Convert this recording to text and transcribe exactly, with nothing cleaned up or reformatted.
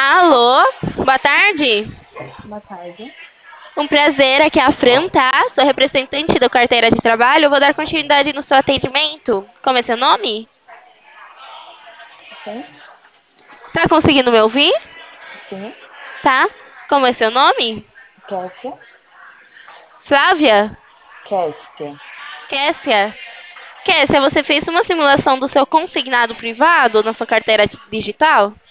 Alô, boa tarde. Boa tarde. Um prazer, aqui é a Fran, tá? Sou representante da carteira de trabalho. Vou dar continuidade no seu atendimento. Como é seu nome? Sim, Tá conseguindo me ouvir? sim. Tá. Como é seu nome? Kessia. Flávia? Kessia. Kessia? Kessia, você fez uma simulação do seu consignado privado na sua carteira digital?